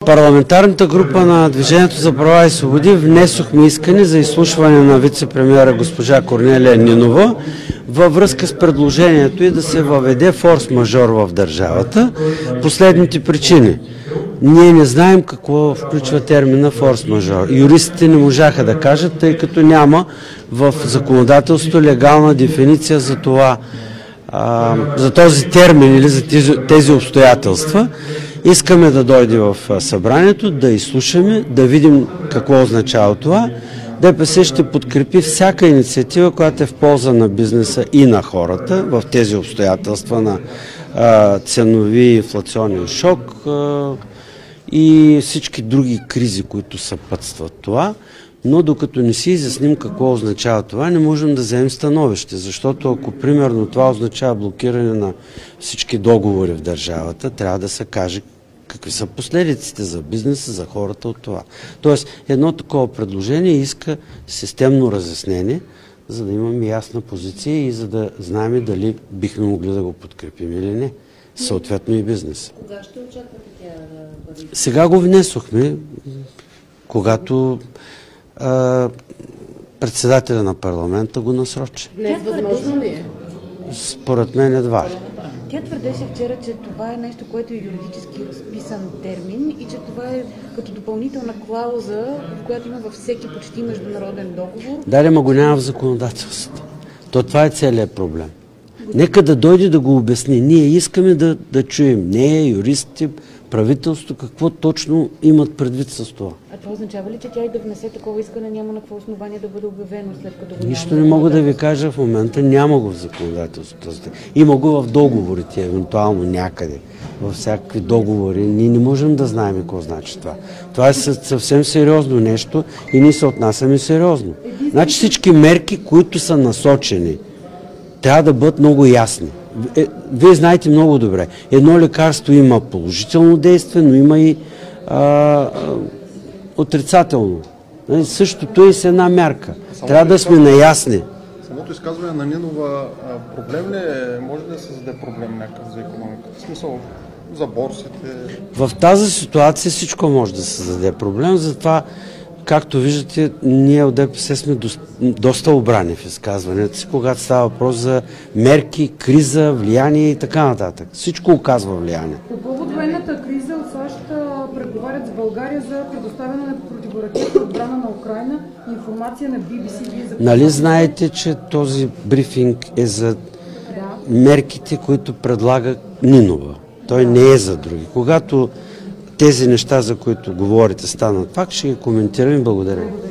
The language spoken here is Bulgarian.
парламентарната група на Движението за права и свободи внесохме искане за изслушване на вице-премиера госпожа Корнелия Нинова във връзка с предложението и да се въведе форс-мажор в държавата. Последните причини. Ние не знаем какво включва термина форс-мажор. Юристите не можаха да кажат, тъй като няма в законодателството легална дефиниция за това, за този термин или за тези обстоятелства. Искаме да дойде в събранието, да изслушаме, да видим какво означава това. ДПС ще подкрепи всяка инициатива, която е в полза на бизнеса и на хората в тези обстоятелства на ценови инфлационен шок и всички други кризи, които съпътстват това. Но докато не си изясним какво означава това, не можем да вземем становище, защото ако примерно това означава блокиране на всички договори в държавата, трябва да се каже какви са последиците за бизнеса, за хората от това. Тоест, едно такова предложение иска системно разяснение, за да имаме ясна позиция и за да знаем дали бихме могли да го подкрепим или не. Съответно и бизнес. Кога ще очаквате тя да бъде? Сега го внесохме, когато председателя на парламента го насрочи. Днес възможно ли е? Според мен едва ли. Тя твърдеше вчера, че това е нещо, което е юридически разписан термин и че това е като допълнителна клауза, в която има във всеки почти международен договор. Да, ма го няма в законодателството. Това е целият проблем. Нека да дойде да го обясни. Ние искаме да чуем. Не юристите, правителството, какво точно имат предвид с това. А това означава ли, че тя и да внесе такова искане няма на какво основание да бъде обявено, след като го няма? Нищо не мога да ви кажа в момента. Няма го в законодателството. Има го в договорите, евентуално някъде. Във всякакви договори. Ние не можем да знаем какво значи това. Това е съвсем сериозно нещо и ние се отнасяме сериозно. Значи всички мерки, които са насочени, трябва да бъдат много ясни. Вие знаете много добре. Едно лекарство има положително действие, но има и отрицателно. Същото е с една мярка. Трябва да сме наясни. Самото изказване на Нинова проблем ли е? Може да създаде проблем някакъв за икономиката? В смисъл за борсите? В тази ситуация всичко може да създаде проблем, затова както виждате, ние от ДПС сме доста обрани в изказването си, когато става въпрос за мерки, криза, влияние и така нататък. Всичко оказва влияние. По повод военната криза от САЩ преговарят с България за предоставяне на противоракетна отбрана на Украйна. Информация на BBC. Нали знаете, че този брифинг е за мерките, които предлага Нинова. Той не е за други. Когато тези неща, за които говорите, станат факт, ще ги коментираме. Благодаря.